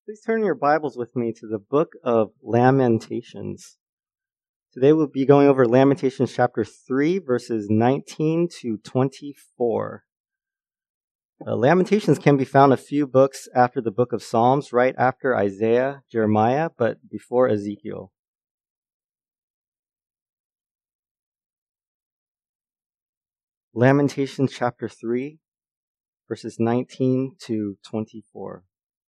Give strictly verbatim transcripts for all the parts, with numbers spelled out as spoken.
Please turn your Bibles with me to the book of Lamentations. Today we'll be going over Lamentations chapter three, verses nineteen to twenty-four. Uh, Lamentations can be found a few books after the book of Psalms, right after Isaiah, Jeremiah, but before Ezekiel. Lamentations chapter three, verses nineteen to twenty-four.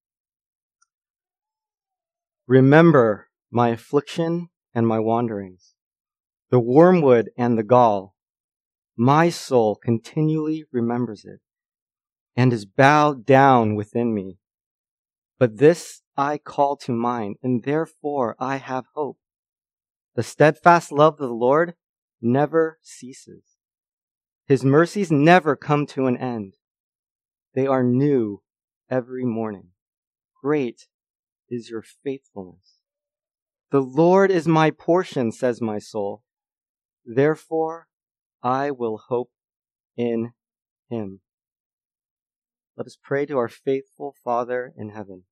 Remember my affliction and my wanderings, the wormwood and the gall. My soul continually remembers it, and is bowed down within me. But this I call to mind, and therefore I have hope. The steadfast love of the Lord never ceases. His mercies never come to an end. They are new every morning. Great is your faithfulness. The Lord is my portion, says my soul. Therefore, I will hope in him. Let us pray to our faithful Father in heaven.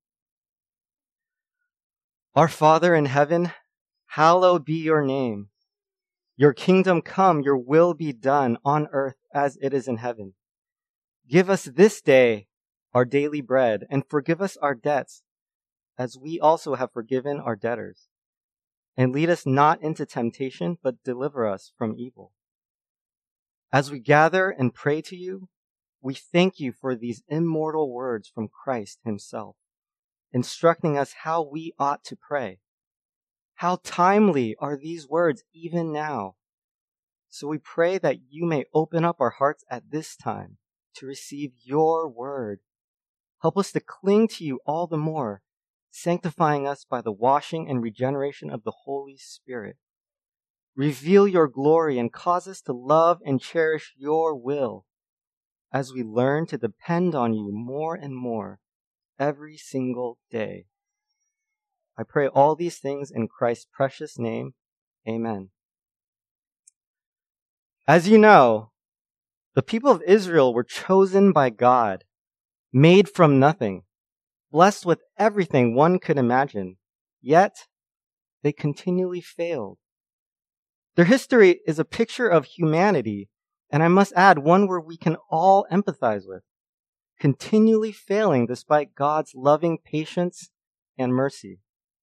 Our Father in heaven, hallowed be your name. Your kingdom come, your will be done on earth as it is in heaven. Give us this day our daily bread, and forgive us our debts, as we also have forgiven our debtors. And lead us not into temptation, but deliver us from evil. As we gather and pray to you, we thank you for these immortal words from Christ himself, instructing us how we ought to pray. How timely are these words even now. So we pray that you may open up our hearts at this time to receive your word. Help us to cling to you all the more, sanctifying us by the washing and regeneration of the Holy Spirit. Reveal your glory and cause us to love and cherish your will as we learn to depend on you more and more every single day. I pray all these things in Christ's precious name. Amen. As you know, the people of Israel were chosen by God, made from nothing, blessed with everything one could imagine, yet they continually failed. Their history is a picture of humanity, and I must add one where we can all empathize with, continually failing despite God's loving patience and mercy.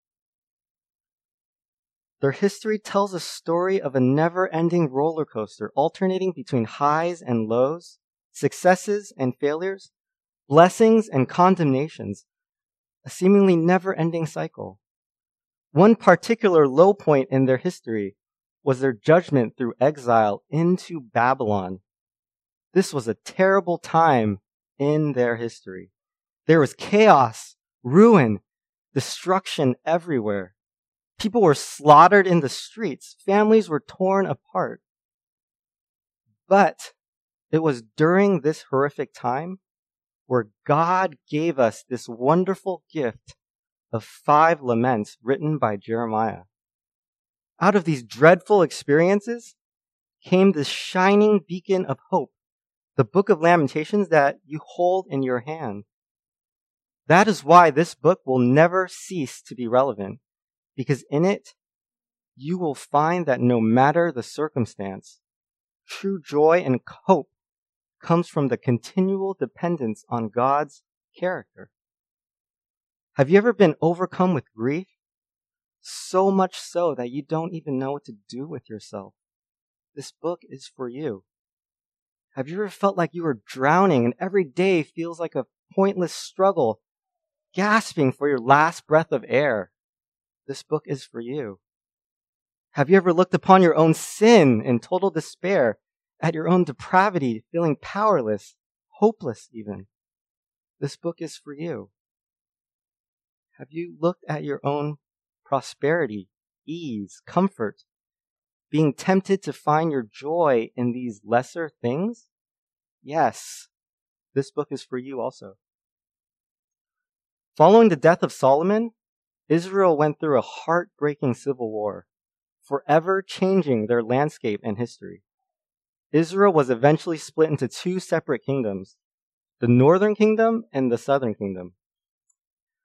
Their history tells a story of a never-ending roller coaster, alternating between highs and lows, successes and failures, blessings and condemnations, a seemingly never-ending cycle. One particular low point in their history was their judgment through exile into Babylon. This was a terrible time in their history. There was chaos, ruin, destruction everywhere. People were slaughtered in the streets. Families were torn apart. But it was during this horrific time where God gave us this wonderful gift of five laments written by Jeremiah. Out of these dreadful experiences came this shining beacon of hope, the book of Lamentations that you hold in your hand. That is why this book will never cease to be relevant, because in it, you will find that no matter the circumstance, true joy and hope comes from the continual dependence on God's character. Have you ever been overcome with grief? So much so that you don't even know what to do with yourself. This book is for you. Have you ever felt like you were drowning and every day feels like a pointless struggle, gasping for your last breath of air? This book is for you. Have you ever looked upon your own sin in total despair, at your own depravity, feeling powerless, hopeless even? This book is for you. Have you looked at your own prosperity, ease, comfort, being tempted to find your joy in these lesser things? Yes, this book is for you also. Following the death of Solomon, Israel went through a heartbreaking civil war, forever changing their landscape and history. Israel was eventually split into two separate kingdoms, the northern kingdom and the southern kingdom.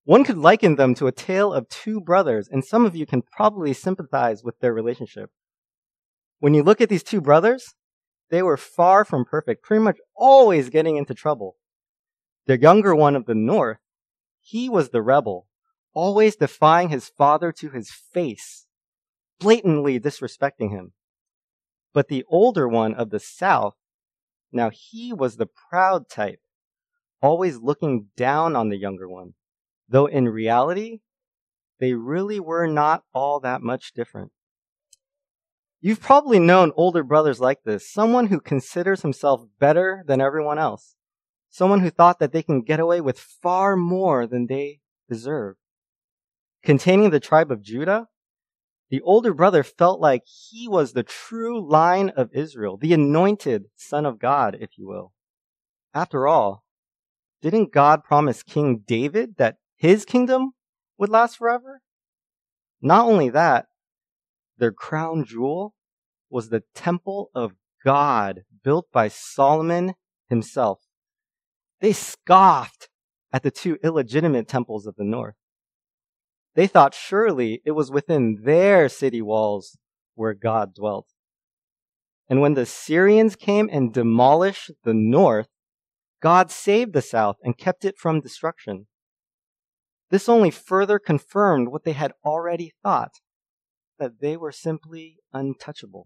One could liken them to a tale of two brothers, and some of you can probably sympathize with their relationship. When you look at these two brothers, they were far from perfect, pretty much always getting into trouble. The younger one of the north, he was the rebel, always defying his father to his face, blatantly disrespecting him. But the older one of the south, now he was the proud type, always looking down on the younger one, though in reality, they really were not all that much different. You've probably known older brothers like this, someone who considers himself better than everyone else, someone who thought that they can get away with far more than they deserve. Containing the tribe of Judah, the older brother felt like he was the true line of Israel, the anointed son of God, if you will. After all, didn't God promise King David that his kingdom would last forever? Not only that, their crown jewel was the temple of God built by Solomon himself. They scoffed at the two illegitimate temples of the north. They thought surely it was within their city walls where God dwelt. And when the Syrians came and demolished the north, God saved the south and kept it from destruction. This only further confirmed what they had already thought, that they were simply untouchable.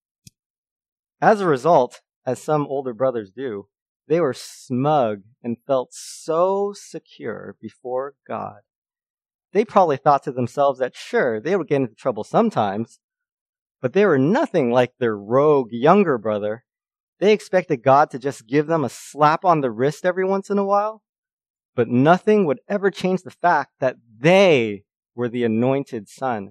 As a result, as some older brothers do, they were smug and felt so secure before God. They probably thought to themselves that sure, they would get into trouble sometimes, but they were nothing like their rogue younger brother. They expected God to just give them a slap on the wrist every once in a while, but nothing would ever change the fact that they were the anointed son.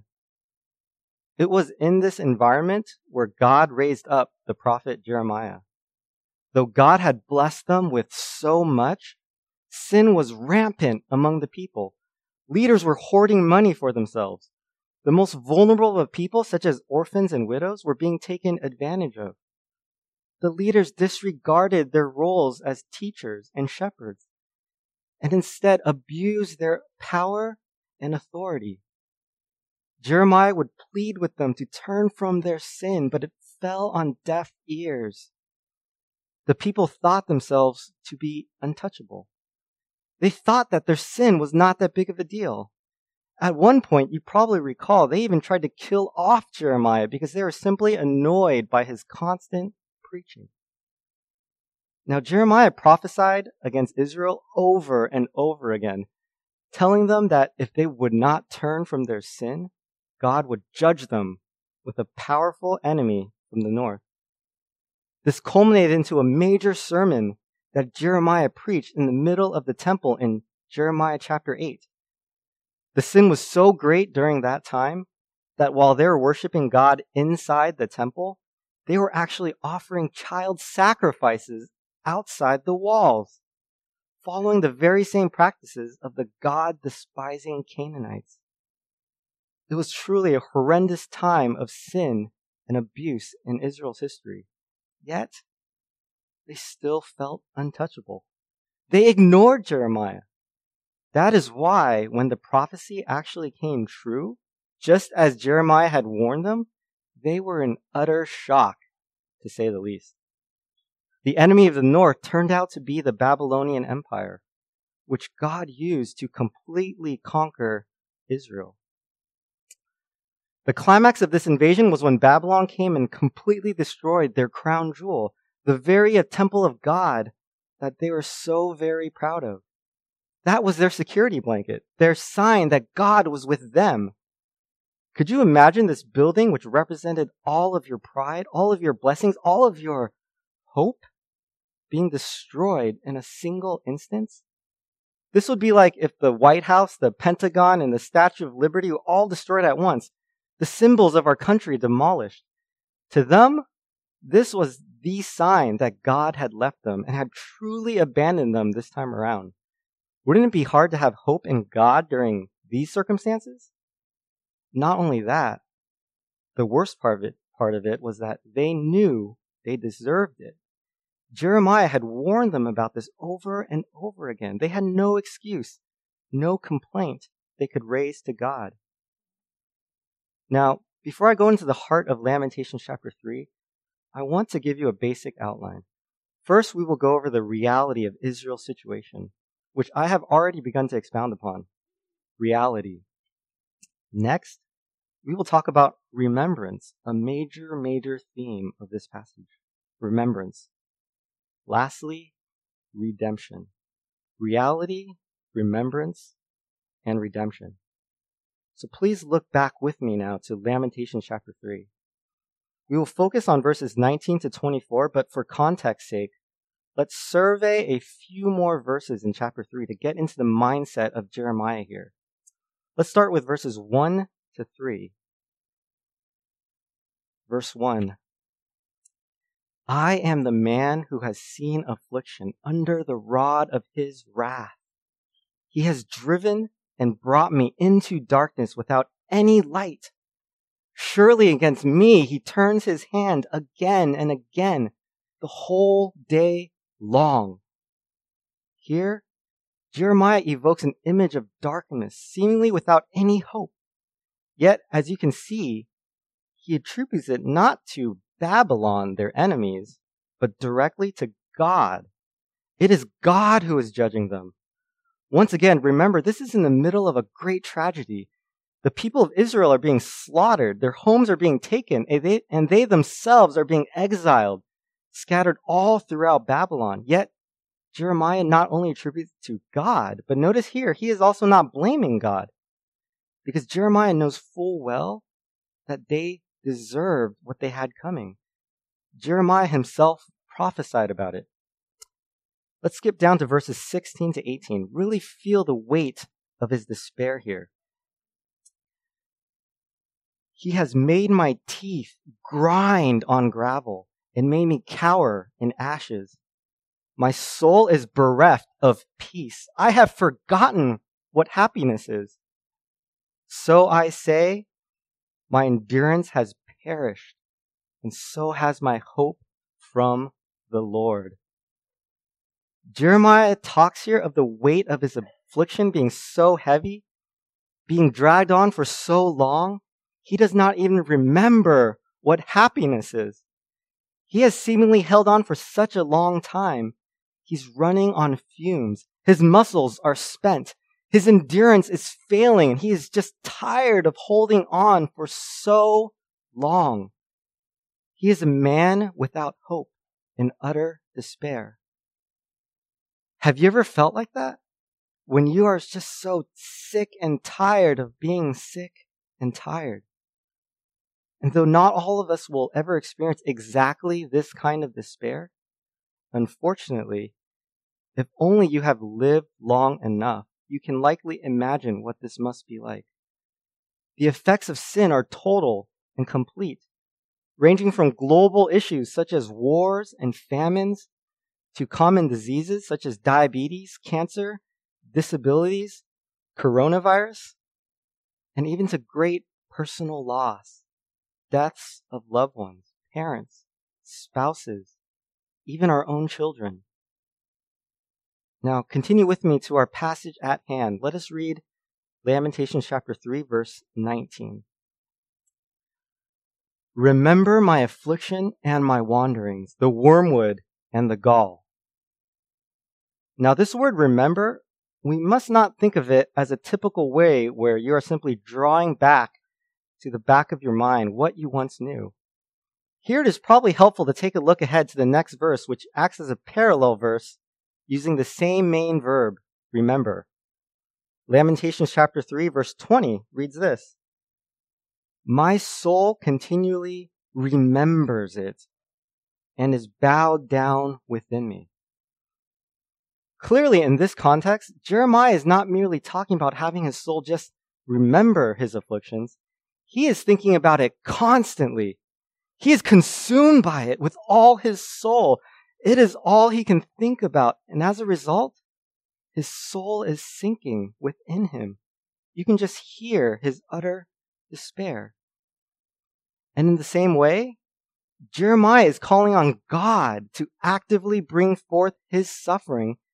It was in this environment where God raised up the prophet Jeremiah. Though God had blessed them with so much, sin was rampant among the people. Leaders were hoarding money for themselves. The most vulnerable of people, such as orphans and widows, were being taken advantage of. The leaders disregarded their roles as teachers and shepherds, and instead abused their power and authority. Jeremiah would plead with them to turn from their sin, but it fell on deaf ears. The people thought themselves to be untouchable. They thought that their sin was not that big of a deal. At one point, you probably recall, they even tried to kill off Jeremiah because they were simply annoyed by his constant preaching. Now, Jeremiah prophesied against Israel over and over again, telling them that if they would not turn from their sin, God would judge them with a powerful enemy from the north. This culminated into a major sermon that Jeremiah preached in the middle of the temple in Jeremiah chapter eight. The sin was so great during that time that while they were worshiping God inside the temple, they were actually offering child sacrifices outside the walls, following the very same practices of the God-despising Canaanites. It was truly a horrendous time of sin and abuse in Israel's history. Yet, they still felt untouchable. They ignored Jeremiah. That is why when the prophecy actually came true, just as Jeremiah had warned them, they were in utter shock, to say the least. The enemy of the north turned out to be the Babylonian Empire, which God used to completely conquer Israel. The climax of this invasion was when Babylon came and completely destroyed their crown jewel, the very temple of God that they were so very proud of. That was their security blanket, their sign that God was with them. Could you imagine this building, which represented all of your pride, all of your blessings, all of your hope, being destroyed in a single instance? This would be like if the White House, the Pentagon, and the Statue of Liberty were all destroyed at once, the symbols of our country demolished. To them, this was the sign that God had left them and had truly abandoned them this time around. Wouldn't it be hard to have hope in God during these circumstances? Not only that, the worst part of it, part of it was that they knew they deserved it. Jeremiah had warned them about this over and over again. They had no excuse. no complaint they could raise to God. Now, before I go into the heart of Lamentations chapter three, I want to give you a basic outline. First, we will go over the reality of Israel's situation, which I have already begun to expound upon. Reality. Next, we will talk about remembrance, a major, major theme of this passage. Remembrance. Lastly, redemption. Reality, remembrance, and redemption. So please look back with me now to Lamentations chapter three. We will focus on verses nineteen to twenty-four, but for context's sake, let's survey a few more verses in chapter three to get into the mindset of Jeremiah here. Let's start with verses one to three. Verse one. I am the man who has seen affliction under the rod of his wrath. He has driven and brought me into darkness without any light. Surely against me he turns his hand again and again, the whole day long. Here, Jeremiah evokes an image of darkness, seemingly without any hope. Yet, as you can see, he attributes it not to Babylon, their enemies, but directly to God. It is God who is judging them. Once again, remember, this is in the middle of a great tragedy. The people of Israel are being slaughtered. Their homes are being taken, and they, and they themselves are being exiled, scattered all throughout Babylon. Yet, Jeremiah not only attributes it to God, but notice here, he is also not blaming God, because Jeremiah knows full well that they deserved what they had coming. Jeremiah himself prophesied about it. Let's skip down to verses sixteen to eighteen. Really feel the weight of his despair here. He has made my teeth grind on gravel and made me cower in ashes. My soul is bereft of peace. I have forgotten what happiness is. So I say, my endurance has perished, and so has my hope from the Lord. Jeremiah talks here of the weight of his affliction being so heavy, being dragged on for so long, he does not even remember what happiness is. He has seemingly held on for such a long time. He's running on fumes. His muscles are spent. His endurance is failing, and he is just tired of holding on for so long. He is a man without hope, in utter despair. Have you ever felt like that? When you are just so sick and tired of being sick and tired. And though not all of us will ever experience exactly this kind of despair, unfortunately, if only you have lived long enough, you can likely imagine what this must be like. The effects of sin are total and complete, ranging from global issues such as wars and famines to common diseases such as diabetes, cancer, disabilities, coronavirus, and even to great personal loss, deaths of loved ones, parents, spouses, even our own children. Now, continue with me to our passage at hand. Let us read Lamentations chapter three, verse nineteen. Remember my affliction and my wanderings, the wormwood and the gall. Now, this word remember, we must not think of it as a typical way where you are simply drawing back to the back of your mind what you once knew. Here it is probably helpful to take a look ahead to the next verse, which acts as a parallel verse using the same main verb, remember. Lamentations chapter three, verse twenty reads this. My soul continually remembers it and is bowed down within me. Clearly, in this context, Jeremiah is not merely talking about having his soul just remember his afflictions. He is thinking about it constantly. He is consumed by it with all his soul. It is all he can think about. And as a result, his soul is sinking within him. You can just hear his utter despair. And in the same way, Jeremiah is calling on God to actively bring forth his suffering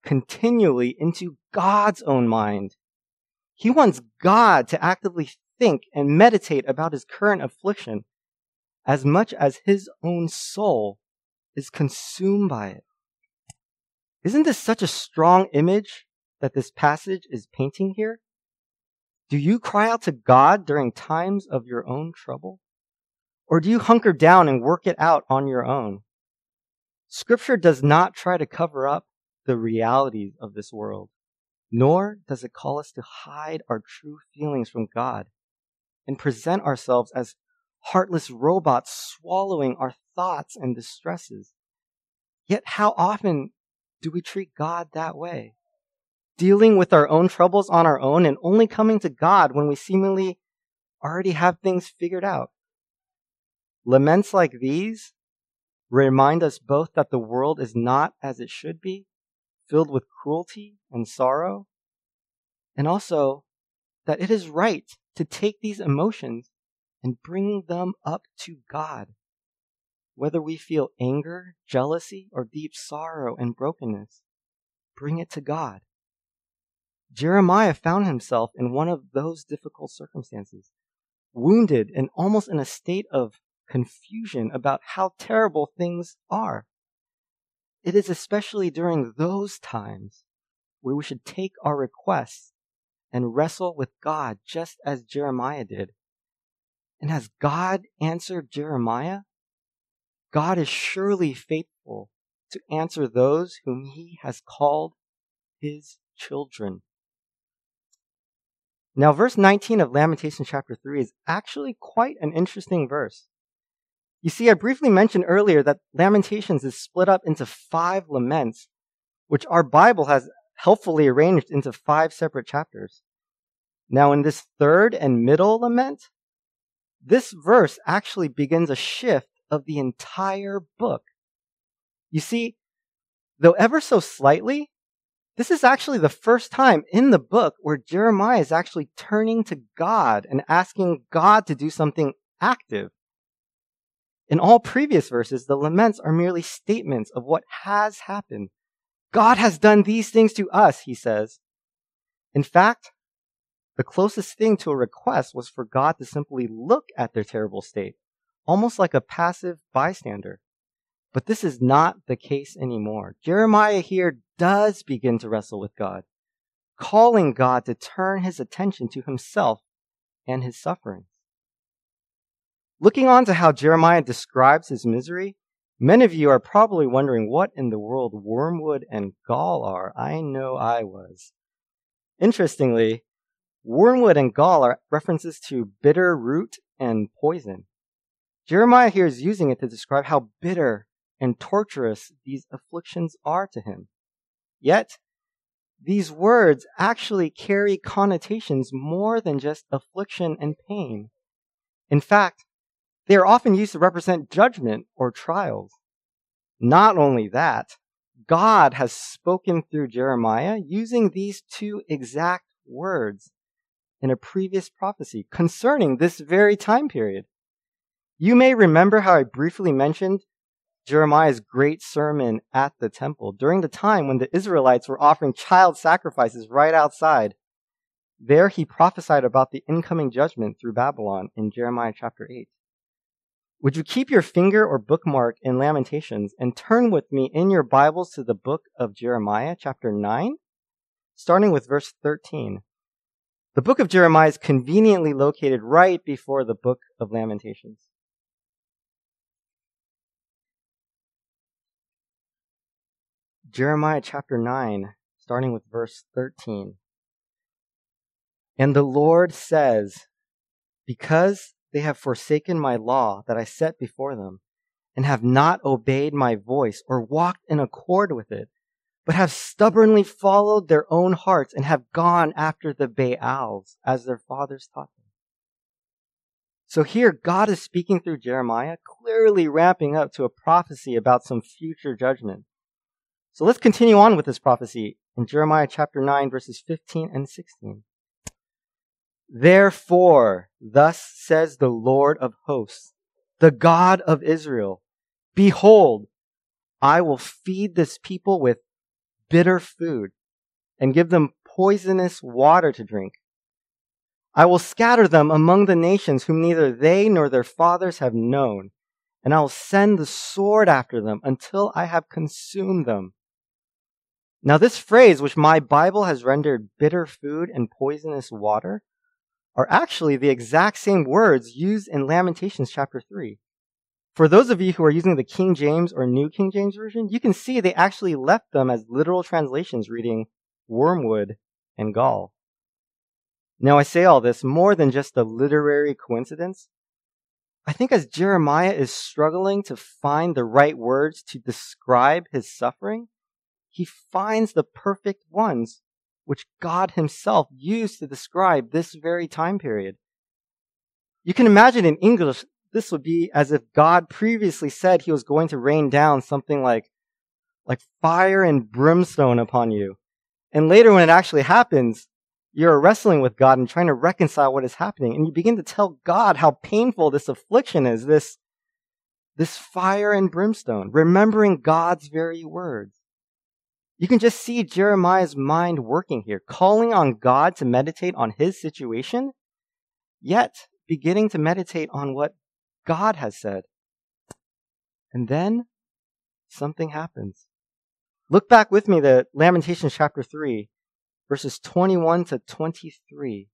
continually into God's own mind. He wants God to actively think and meditate about his current affliction as much as his own soul is consumed by it. Isn't this such a strong image that this passage is painting here? Do you cry out to God during times of your own trouble? Or do you hunker down and work it out on your own? Scripture does not try to cover up the realities of this world, nor does it call us to hide our true feelings from God and present ourselves as heartless robots swallowing our thoughts and distresses. Yet how often do we treat God that way? Dealing with our own troubles on our own and only coming to God when we seemingly already have things figured out. Laments like these remind us both that the world is not as it should be, filled with cruelty and sorrow, and also that it is right to take these emotions and bring them up to God. Whether we feel anger, jealousy, or deep sorrow and brokenness, bring it to God. Jeremiah found himself in one of those difficult circumstances, wounded and almost in a state of confusion about how terrible things are. It is especially during those times where we should take our requests and wrestle with God just as Jeremiah did. And has God answered Jeremiah? God is surely faithful to answer those whom he has called his children. Now, verse nineteen of Lamentations chapter three is actually quite an interesting verse. You see, I briefly mentioned earlier that Lamentations is split up into five laments, which our Bible has helpfully arranged into five separate chapters. Now, in this third and middle lament, this verse actually begins a shift of the entire book. You see, though ever so slightly, this is actually the first time in the book where Jeremiah is actually turning to God and asking God to do something active. In all previous verses, the laments are merely statements of what has happened. God has done these things to us, he says. In fact, the closest thing to a request was for God to simply look at their terrible state, almost like a passive bystander. But this is not the case anymore. Jeremiah here does begin to wrestle with God, calling God to turn his attention to himself and his sufferings. Looking on to how Jeremiah describes his misery, many of you are probably wondering what in the world wormwood and gall are. I know I was. Interestingly, wormwood and gall are references to bitter root and poison. Jeremiah here is using it to describe how bitter and torturous these afflictions are to him. Yet, these words actually carry connotations more than just affliction and pain. In fact, they are often used to represent judgment or trials. Not only that, God has spoken through Jeremiah using these two exact words in a previous prophecy concerning this very time period. You may remember how I briefly mentioned Jeremiah's great sermon at the temple during the time when the Israelites were offering child sacrifices right outside. There he prophesied about the incoming judgment through Babylon in Jeremiah chapter eight. Would you keep your finger or bookmark in Lamentations and turn with me in your Bibles to the book of Jeremiah chapter nine, starting with verse thirteen. The book of Jeremiah is conveniently located right before the book of Lamentations. Jeremiah chapter nine, starting with verse thirteen. And the Lord says, because they have forsaken my law that I set before them, and have not obeyed my voice or walked in accord with it, but have stubbornly followed their own hearts and have gone after the Baals as their fathers taught them. So here, God is speaking through Jeremiah, clearly ramping up to a prophecy about some future judgment. So let's continue on with this prophecy in Jeremiah chapter nine, verses fifteen and sixteen. Therefore, thus says the Lord of hosts, the God of Israel, behold, I will feed this people with bitter food and give them poisonous water to drink. I will scatter them among the nations whom neither they nor their fathers have known, and I will send the sword after them until I have consumed them. Now this phrase, which my Bible has rendered bitter food and poisonous water, are actually the exact same words used in Lamentations chapter three. For those of you who are using the King James or New King James Version, you can see they actually left them as literal translations reading wormwood and gall. Now I say all this more than just a literary coincidence. I think as Jeremiah is struggling to find the right words to describe his suffering, he finds the perfect ones which God himself used to describe this very time period. You can imagine in English, this would be as if God previously said he was going to rain down something like, like fire and brimstone upon you. And later when it actually happens, you're wrestling with God and trying to reconcile what is happening. And you begin to tell God how painful this affliction is, this, this fire and brimstone, remembering God's very words. You can just see Jeremiah's mind working here, calling on God to meditate on his situation, yet beginning to meditate on what God has said. And then something happens. Look back with me to Lamentations chapter three. Verses twenty-one to twenty-three.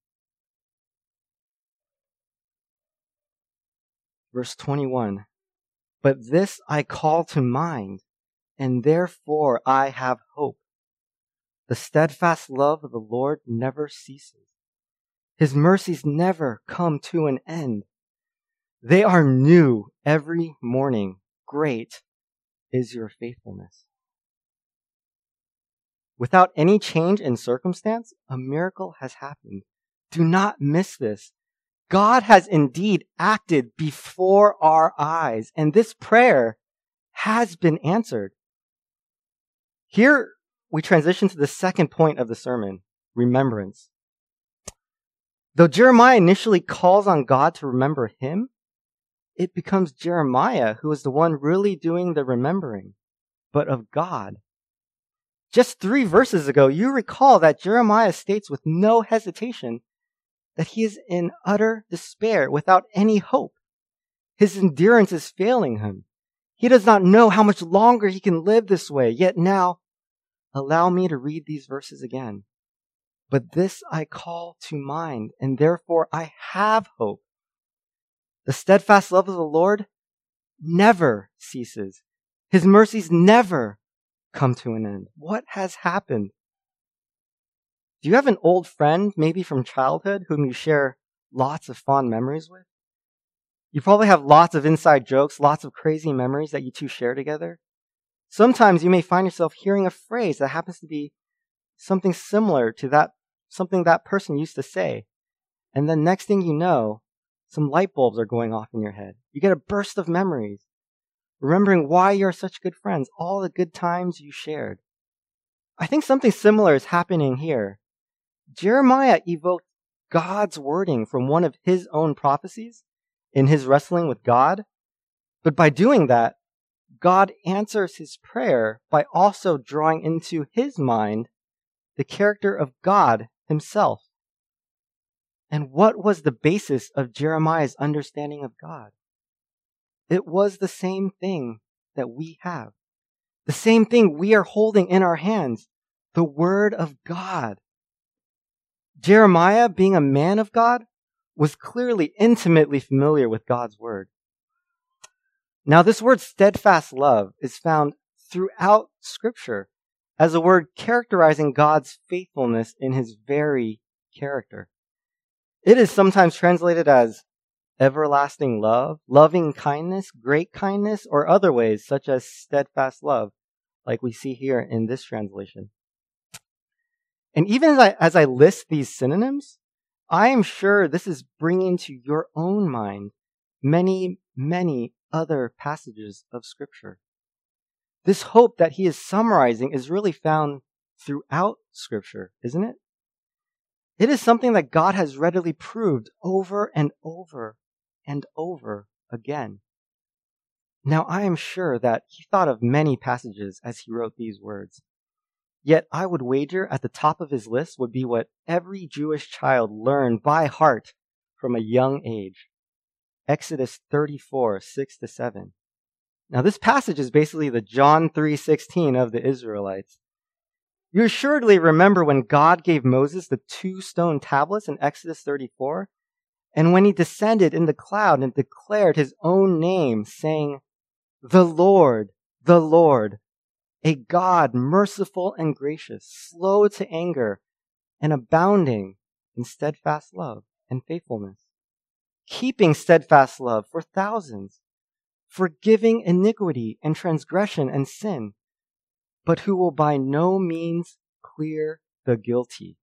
Verse twenty-one. But this I call to mind, and therefore I have hope. The steadfast love of the Lord never ceases. His mercies never come to an end. They are new every morning. Great is your faithfulness. Without any change in circumstance, a miracle has happened. Do not miss this. God has indeed acted before our eyes, and this prayer has been answered. Here we transition to the second point of the sermon, remembrance. Though Jeremiah initially calls on God to remember him, it becomes Jeremiah who is the one really doing the remembering, but of God. Just three verses ago, you recall that Jeremiah states with no hesitation that he is in utter despair, without any hope. His endurance is failing him. He does not know how much longer he can live this way. Yet now, allow me to read these verses again. But this I call to mind, and therefore I have hope. The steadfast love of the Lord never ceases. His mercies never come to an end. What has happened? Do you have an old friend, maybe from childhood, whom you share lots of fond memories with? You probably have lots of inside jokes, lots of crazy memories that you two share together. Sometimes you may find yourself hearing a phrase that happens to be something similar to that, something that person used to say. And then next thing you know, some light bulbs are going off in your head. You get a burst of memories, remembering why you're such good friends, all the good times you shared. I think something similar is happening here. Jeremiah evoked God's wording from one of his own prophecies in his wrestling with God. But by doing that, God answers his prayer by also drawing into his mind the character of God himself. And what was the basis of Jeremiah's understanding of God? It was the same thing that we have. The same thing we are holding in our hands, the Word of God. Jeremiah, being a man of God, was clearly intimately familiar with God's Word. Now, this word steadfast love is found throughout Scripture as a word characterizing God's faithfulness in his very character. It is sometimes translated as everlasting love, loving kindness, great kindness, or other ways such as steadfast love, like we see here in this translation. And even as I, as I list these synonyms, I am sure this is bringing to your own mind many, many other passages of Scripture. This hope that he is summarizing is really found throughout Scripture, isn't it? It is something that God has readily proved over and over and over again. Now, I am sure that he thought of many passages as he wrote these words. Yet I would wager at the top of his list would be what every Jewish child learned by heart from a young age. Exodus thirty-four, six to seven. Now this passage is basically the John three sixteen of the Israelites. You assuredly remember when God gave Moses the two stone tablets in Exodus thirty-four, and when he descended in the cloud and declared his own name, saying, "The Lord, the Lord, a God merciful and gracious, slow to anger, and abounding in steadfast love and faithfulness, keeping steadfast love for thousands, forgiving iniquity and transgression and sin, but who will by no means clear the guilty."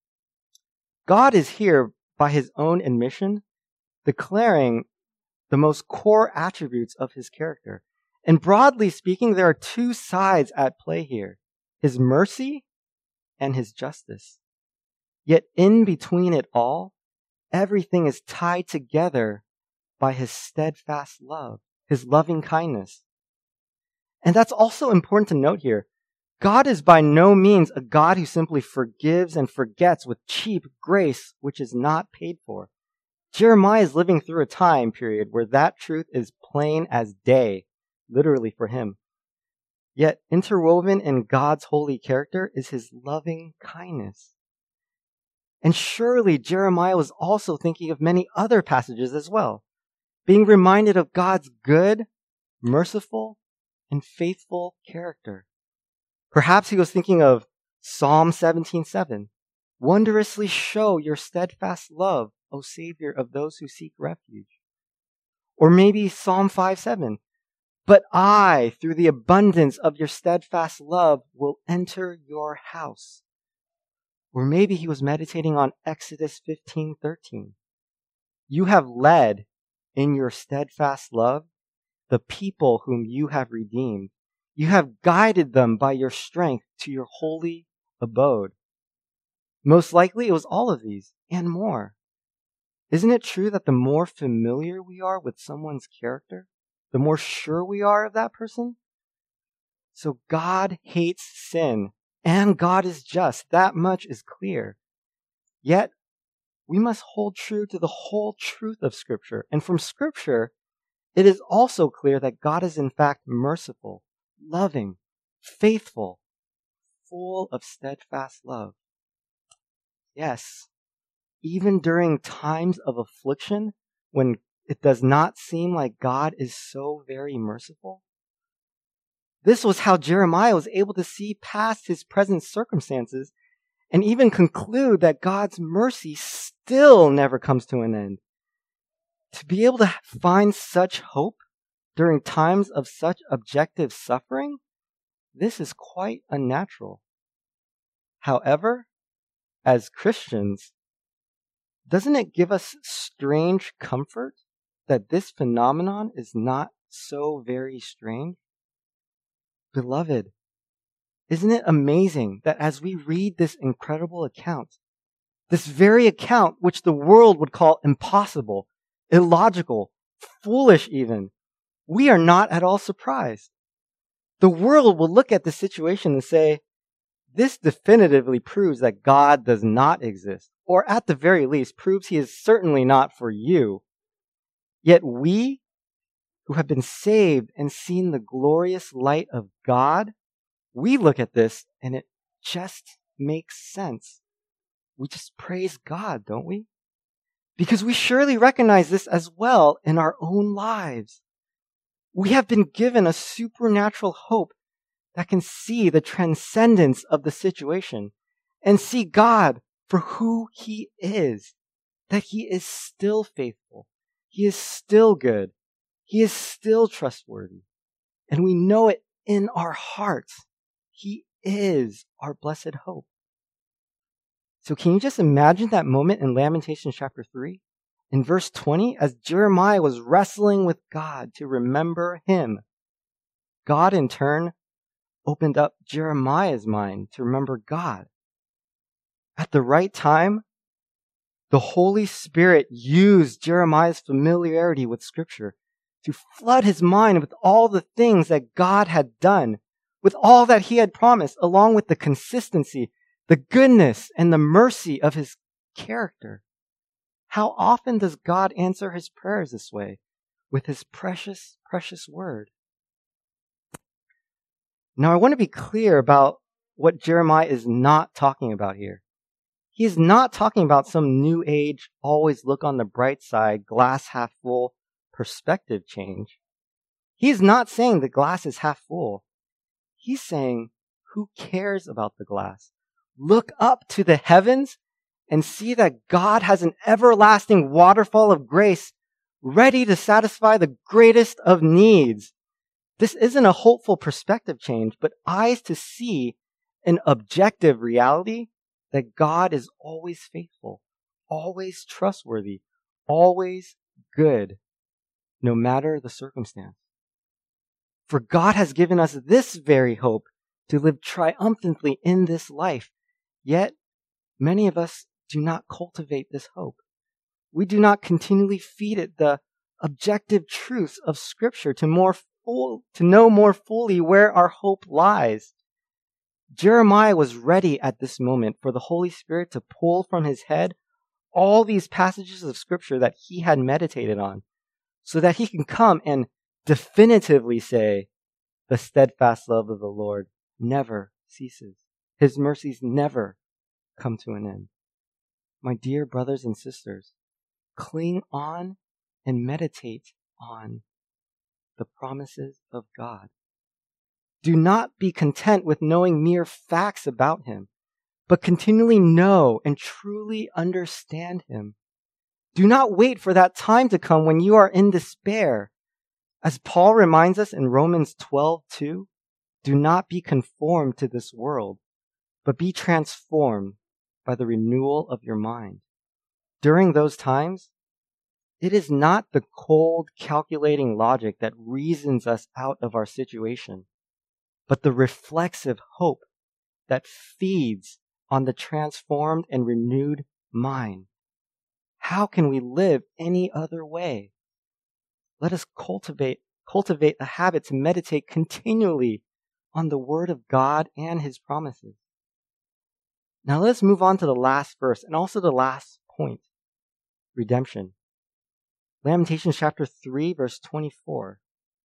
God is here, by his own admission, declaring the most core attributes of his character. And broadly speaking, there are two sides at play here: his mercy and his justice. Yet in between it all, everything is tied together by his steadfast love, his loving kindness. And that's also important to note here. God is by no means a God who simply forgives and forgets with cheap grace, which is not paid for. Jeremiah is living through a time period where that truth is plain as day, literally for him. Yet interwoven in God's holy character is his loving kindness. And surely Jeremiah was also thinking of many other passages as well, being reminded of God's good, merciful, and faithful character. Perhaps he was thinking of Psalm seventeen seven. "Wondrously show your steadfast love, O Savior of those who seek refuge." Or maybe Psalm five seven. "But I, through the abundance of your steadfast love, will enter your house." Or maybe he was meditating on Exodus fifteen thirteen. "You have led in your steadfast love the people whom you have redeemed. You have guided them by your strength to your holy abode." Most likely it was all of these and more. Isn't it true that the more familiar we are with someone's character, the more sure we are of that person? So God hates sin, and God is just. That much is clear. Yet, we must hold true to the whole truth of Scripture. And from Scripture, it is also clear that God is in fact merciful, loving, faithful, full of steadfast love. Yes, even during times of affliction, when it does not seem like God is so very merciful. This was how Jeremiah was able to see past his present circumstances and even conclude that God's mercy still never comes to an end. To be able to find such hope during times of such objective suffering, this is quite unnatural. However, as Christians, doesn't it give us strange comfort that this phenomenon is not so very strange? Beloved, isn't it amazing that as we read this incredible account, this very account which the world would call impossible, illogical, foolish even, we are not at all surprised. The world will look at the situation and say, this definitively proves that God does not exist, or at the very least proves he is certainly not for you. Yet we, who have been saved and seen the glorious light of God, we look at this and it just makes sense. We just praise God, don't we? Because we surely recognize this as well in our own lives. We have been given a supernatural hope that can see the transcendence of the situation and see God for who he is, that he is still faithful, he is still good, he is still trustworthy, and we know it in our hearts. He is our blessed hope. So can you just imagine that moment in Lamentations chapter three? In verse twenty, as Jeremiah was wrestling with God to remember him, God in turn opened up Jeremiah's mind to remember God. At the right time, the Holy Spirit used Jeremiah's familiarity with Scripture to flood his mind with all the things that God had done, with all that he had promised, along with the consistency, the goodness, and the mercy of his character. How often does God answer his prayers this way, with his precious, precious word? Now, I want to be clear about what Jeremiah is not talking about here. He is not talking about some new age, always look on the bright side, glass half full perspective change. He is not saying the glass is half full. He's saying, who cares about the glass? Look up to the heavens and see that God has an everlasting waterfall of grace ready to satisfy the greatest of needs. This isn't a hopeful perspective change, but eyes to see an objective reality that God is always faithful, always trustworthy, always good, no matter the circumstance. For God has given us this very hope to live triumphantly in this life. Yet, many of us do not cultivate this hope. We do not continually feed it the objective truths of Scripture to more full, to know more fully where our hope lies. Jeremiah was ready at this moment for the Holy Spirit to pull from his head all these passages of Scripture that he had meditated on, so that he can come and definitively say, the steadfast love of the Lord never ceases. His mercies never come to an end. My dear brothers and sisters, cling on and meditate on the promises of God. Do not be content with knowing mere facts about him, but continually know and truly understand him. Do not wait for that time to come when you are in despair. As Paul reminds us in Romans twelve two, do not be conformed to this world, but be transformed by the renewal of your mind. During those times, it is not the cold, calculating logic that reasons us out of our situation, but the reflexive hope that feeds on the transformed and renewed mind. How can we live any other way? Let us cultivate, cultivate a habit to meditate continually on the Word of God and His promises. Now let's move on to the last verse and also the last point, redemption. Lamentations chapter three, verse twenty-four.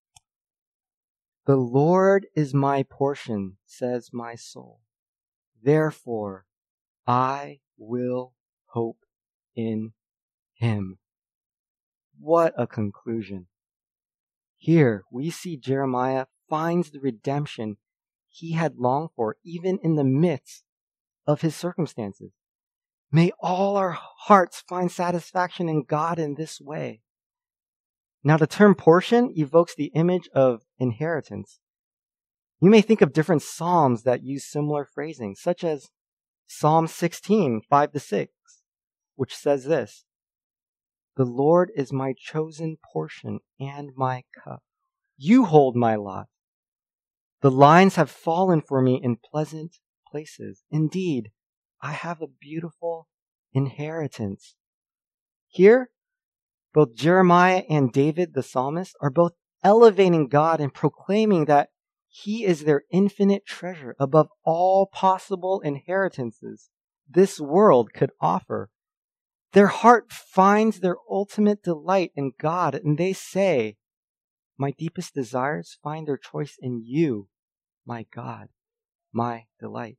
The Lord is my portion, says my soul. Therefore, I will hope in Him. What a conclusion. Here we see Jeremiah finds the redemption he had longed for, even in the midst of his circumstances. May all our hearts find satisfaction in God in this way. Now, the term portion evokes the image of inheritance. You may think of different psalms that use similar phrasing, such as Psalm sixteen, five to six, which says this: The Lord is my chosen portion and my cup. You hold my lot. The lines have fallen for me in pleasant places. Indeed, I have a beautiful inheritance. Here, both Jeremiah and David, the psalmist, are both elevating God and proclaiming that He is their infinite treasure above all possible inheritances this world could offer. Their heart finds their ultimate delight in God, and they say, my deepest desires find their choice in you, my God, my delight.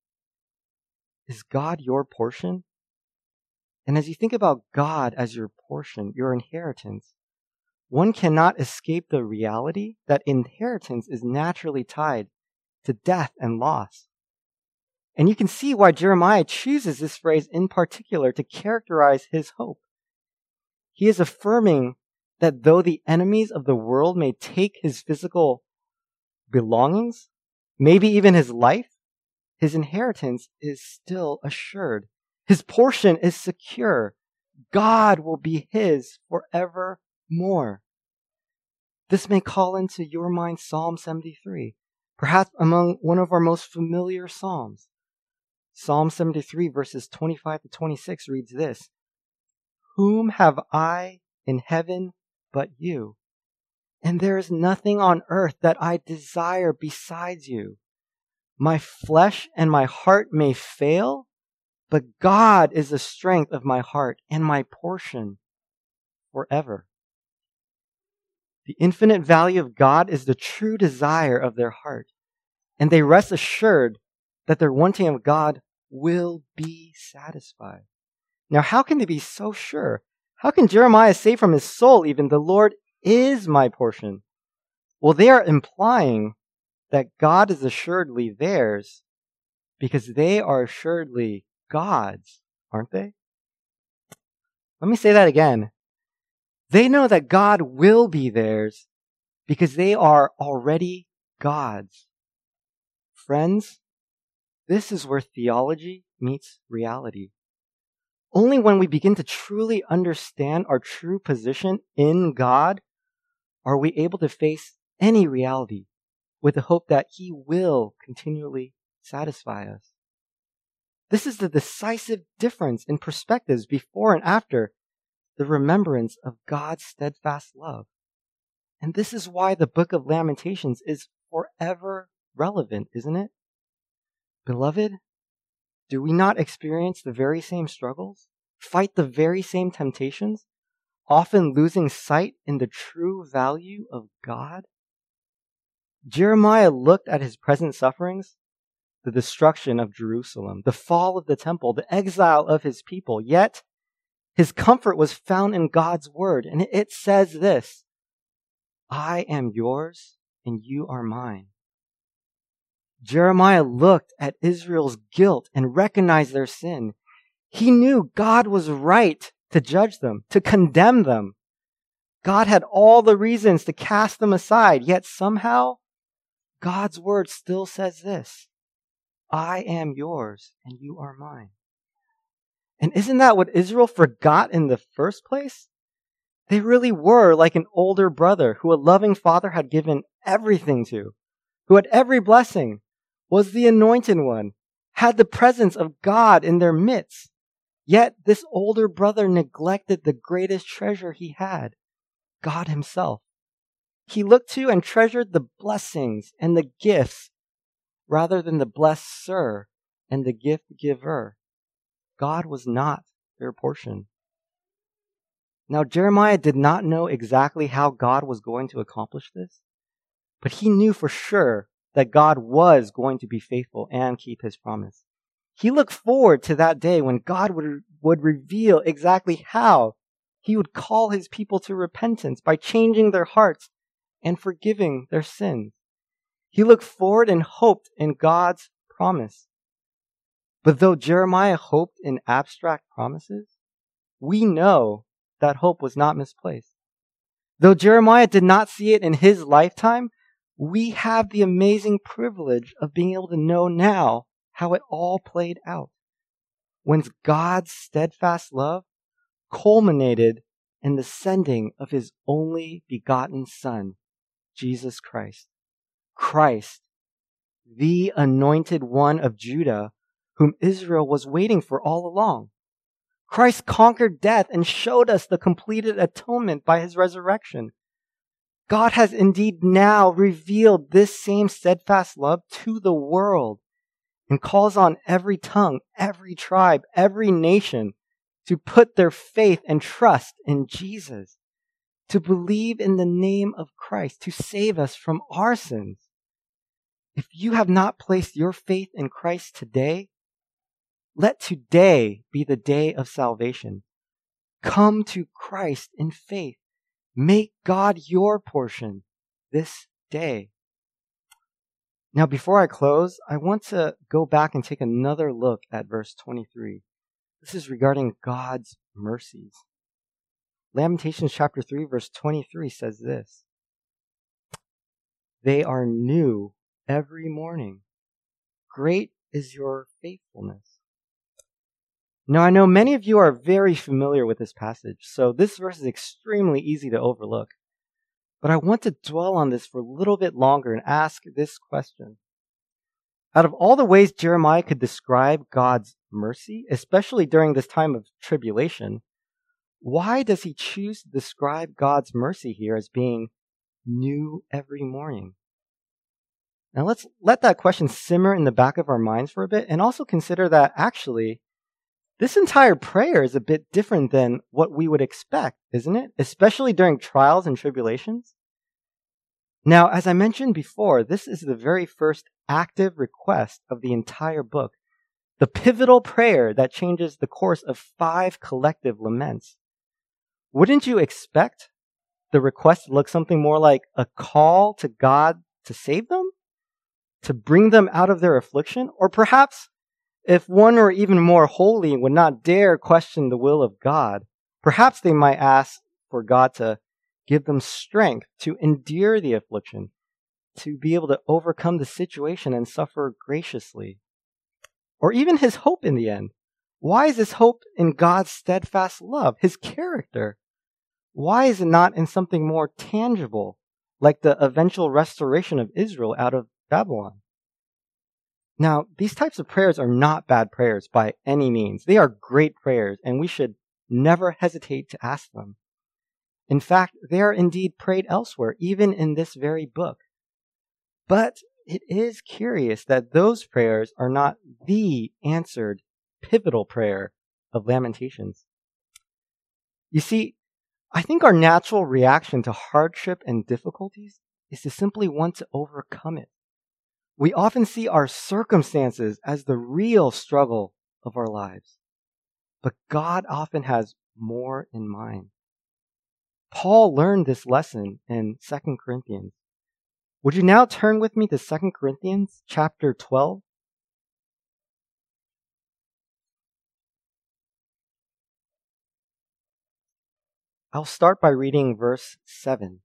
Is God your portion? And as you think about God as your portion, your inheritance, one cannot escape the reality that inheritance is naturally tied to death and loss. And you can see why Jeremiah chooses this phrase in particular to characterize his hope. He is affirming that though the enemies of the world may take his physical belongings, maybe even his life, his inheritance is still assured. His portion is secure. God will be his forevermore. This may call into your mind Psalm seventy-three, perhaps among one of our most familiar psalms. Psalm seventy-three verses twenty-five to twenty-six reads this: Whom have I in heaven but you? and there is nothing on earth that I desire besides you. My flesh and my heart may fail, but God is the strength of my heart and my portion forever. The infinite value of God is the true desire of their heart, and they rest assured that their wanting of God will be satisfied. Now, how can they be so sure? How can Jeremiah say from his soul even, the Lord is my portion? Well, they are implying that God is assuredly theirs because they are assuredly God's, aren't they? Let me say that again. They know that God will be theirs because they are already God's. Friends, this is where theology meets reality. Only when we begin to truly understand our true position in God are we able to face any reality with the hope that He will continually satisfy us. This is the decisive difference in perspectives before and after the remembrance of God's steadfast love. And this is why the book of Lamentations is forever relevant, isn't it? Beloved, do we not experience the very same struggles, fight the very same temptations, often losing sight in the true value of God? Jeremiah looked at his present sufferings, the destruction of Jerusalem, the fall of the temple, the exile of his people, yet his comfort was found in God's word, and it says this, I am yours and you are mine. Jeremiah looked at Israel's guilt and recognized their sin. He knew God was right to judge them, to condemn them. God had all the reasons to cast them aside, yet somehow God's word still says this, I am yours and you are mine. And isn't that what Israel forgot in the first place? They really were like an older brother who a loving father had given everything to, who had every blessing, was the anointed one, had the presence of God in their midst. Yet this older brother neglected the greatest treasure he had, God himself. He looked to and treasured the blessings and the gifts rather than the blesser and the gift giver. God was not their portion. Now, Jeremiah did not know exactly how God was going to accomplish this, but he knew for sure that God was going to be faithful and keep his promise. He looked forward to that day when God would, would reveal exactly how he would call his people to repentance by changing their hearts and forgiving their sins. He looked forward and hoped in God's promise. But though Jeremiah hoped in abstract promises, we know that hope was not misplaced. Though Jeremiah did not see it in his lifetime, we have the amazing privilege of being able to know now how it all played out. When God's steadfast love culminated in the sending of his only begotten Son, Jesus Christ. Christ, the anointed one of Judah, whom Israel was waiting for all along. Christ conquered death and showed us the completed atonement by his resurrection. God has indeed now revealed this same steadfast love to the world and calls on every tongue, every tribe, every nation to put their faith and trust in Jesus, to believe in the name of Christ, to save us from our sins. If you have not placed your faith in Christ today, let today be the day of salvation. Come to Christ in faith. Make God your portion this day. Now, before I close, I want to go back and take another look at verse twenty-three. This is regarding God's mercies. Lamentations chapter three, verse twenty-three says this, they are new every morning. Great is your faithfulness. Now, I know many of you are very familiar with this passage, so this verse is extremely easy to overlook. But I want to dwell on this for a little bit longer and ask this question. Out of all the ways Jeremiah could describe God's mercy, especially during this time of tribulation, why does he choose to describe God's mercy here as being new every morning. Now let's let that question simmer in the back of our minds for a bit and also consider that actually this entire prayer is a bit different than what we would expect, isn't it? Especially during trials and tribulations. Now, as I mentioned before, this is the very first active request of the entire book, the pivotal prayer that changes the course of five collective laments. Wouldn't you expect the request to look something more like a call to God to save them? To bring them out of their affliction? Or perhaps, if one or even more holy would not dare question the will of God, perhaps they might ask for God to give them strength to endure the affliction, to be able to overcome the situation and suffer graciously. Or even his hope in the end. Why is his hope in God's steadfast love, his character? Why is it not in something more tangible, like the eventual restoration of Israel out of Babylon? Now, these types of prayers are not bad prayers by any means. They are great prayers, and we should never hesitate to ask them. In fact, they are indeed prayed elsewhere, even in this very book. But it is curious that those prayers are not the answered, pivotal prayer of Lamentations. You see, I think our natural reaction to hardship and difficulties is to simply want to overcome it. We often see our circumstances as the real struggle of our lives. But God often has more in mind. Paul learned this lesson in Second Corinthians. Would you now turn with me to Second Corinthians chapter twelve? I'll start by reading verse seven.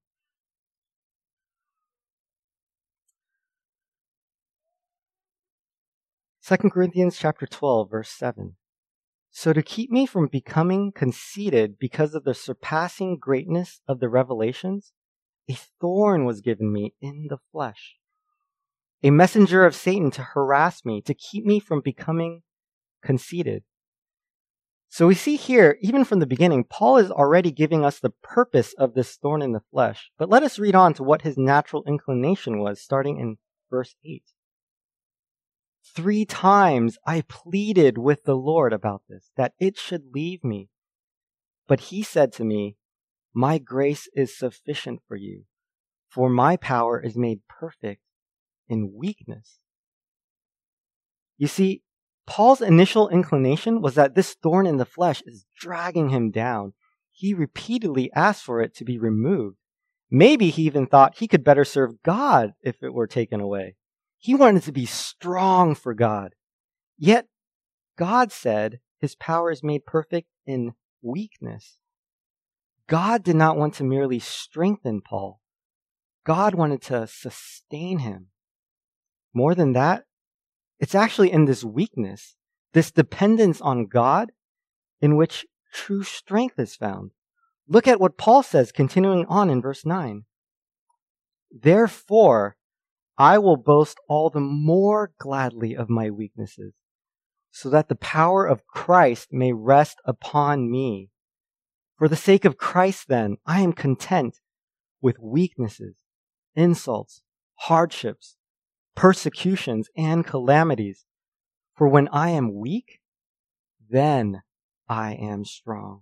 Second Corinthians chapter twelve, verse seven. So to keep me from becoming conceited because of the surpassing greatness of the revelations, a thorn was given me in the flesh, a messenger of Satan to harass me, to keep me from becoming conceited. So we see here, even from the beginning, Paul is already giving us the purpose of this thorn in the flesh. But let us read on to what his natural inclination was, starting in verse eight. Three times I pleaded with the Lord about this, that it should leave me. But he said to me, my grace is sufficient for you, for my power is made perfect in weakness. You see, Paul's initial inclination was that this thorn in the flesh is dragging him down. He repeatedly asked for it to be removed. Maybe he even thought he could better serve God if it were taken away. He wanted to be strong for God. Yet, God said his power is made perfect in weakness. God did not want to merely strengthen Paul. God wanted to sustain him. More than that, it's actually in this weakness, this dependence on God, in which true strength is found. Look at what Paul says, continuing on in verse nine. Therefore, I will boast all the more gladly of my weaknesses, so that the power of Christ may rest upon me. For the sake of Christ, then, I am content with weaknesses, insults, hardships, persecutions, and calamities. For when I am weak, then I am strong.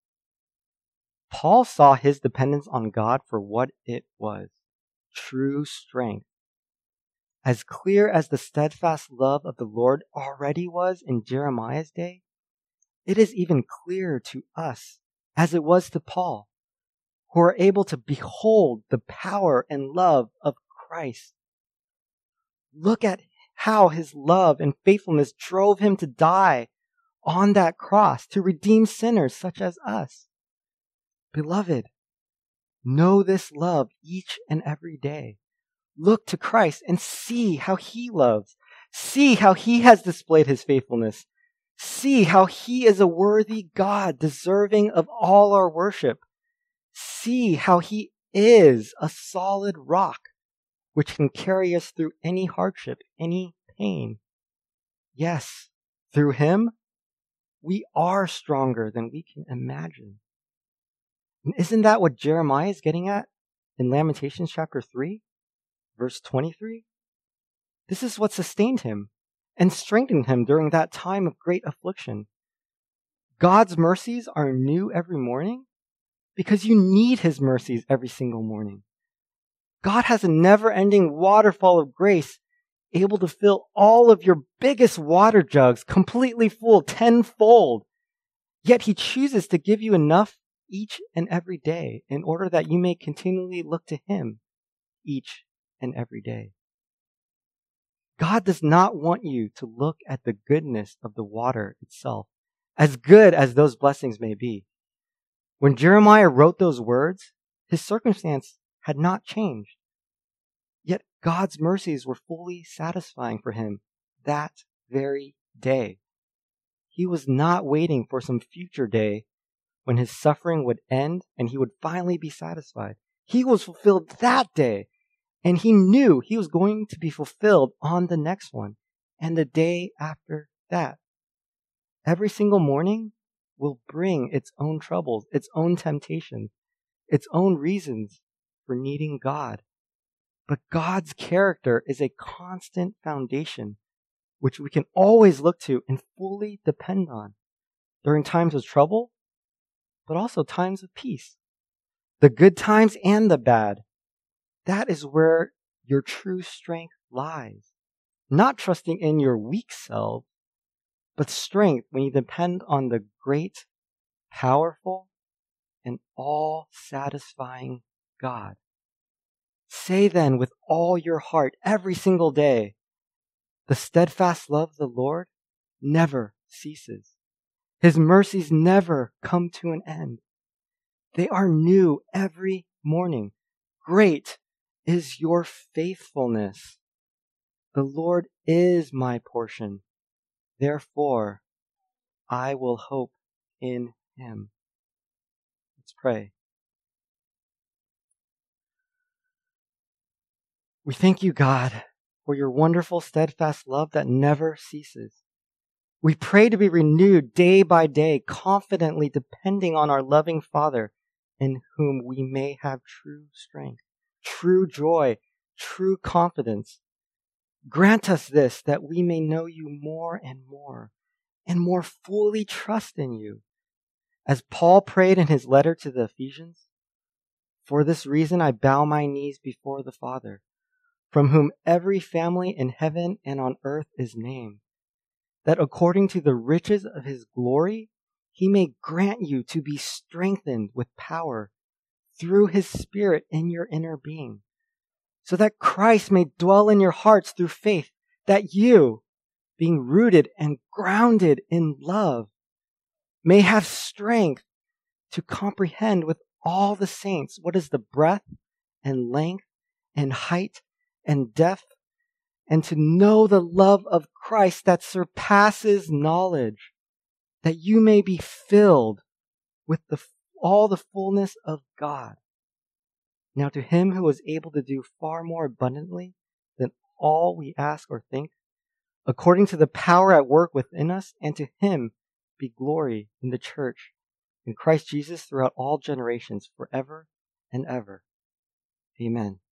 Paul saw his dependence on God for what it was, true strength. As clear as the steadfast love of the Lord already was in Jeremiah's day, it is even clearer to us, as it was to Paul, who are able to behold the power and love of Christ. Look at how his love and faithfulness drove him to die on that cross to redeem sinners such as us. Beloved, know this love each and every day. Look to Christ and see how he loves. See how he has displayed his faithfulness. See how he is a worthy God, deserving of all our worship. See how he is a solid rock, which can carry us through any hardship, any pain. Yes, through him, we are stronger than we can imagine. And isn't that what Jeremiah is getting at in Lamentations chapter three, verse twenty-three, this is what sustained him and strengthened him during that time of great affliction. God's mercies are new every morning because you need his mercies every single morning. God has a never-ending waterfall of grace able to fill all of your biggest water jugs completely full tenfold. Yet he chooses to give you enough each and every day in order that you may continually look to him each and every day. God does not want you to look at the goodness of the water itself, as good as those blessings may be. When Jeremiah wrote those words, his circumstance had not changed. Yet God's mercies were fully satisfying for him that very day. He was not waiting for some future day when his suffering would end and he would finally be satisfied. He was fulfilled that day, and he knew he was going to be fulfilled on the next one and the day after that. Every single morning will bring its own troubles, its own temptations, its own reasons for needing God. But God's character is a constant foundation which we can always look to and fully depend on during times of trouble, but also times of peace. The good times and the bad. That is where your true strength lies. Not trusting in your weak self, but strength when you depend on the great, powerful, and all-satisfying God. Say then with all your heart every single day, the steadfast love of the Lord never ceases. His mercies never come to an end. They are new every morning. Great is your faithfulness. The Lord is my portion. Therefore, I will hope in him. Let's pray. We thank you, God, for your wonderful, steadfast love that never ceases. We pray to be renewed day by day, confidently depending on our loving Father, in whom we may have true strength, true joy, true confidence. Grant us this, that we may know you more and more, and more fully trust in you. As Paul prayed in his letter to the Ephesians, for this reason I bow my knees before the Father, from whom every family in heaven and on earth is named, that according to the riches of his glory, he may grant you to be strengthened with power through his Spirit in your inner being, so that Christ may dwell in your hearts through faith, that you, being rooted and grounded in love, may have strength to comprehend with all the saints what is the breadth and length and height and depth, and to know the love of Christ that surpasses knowledge, that you may be filled with the, all the fullness of God. Now to him who is able to do far more abundantly than all we ask or think, according to the power at work within us, and to him be glory in the church, in Christ Jesus throughout all generations, forever and ever. Amen.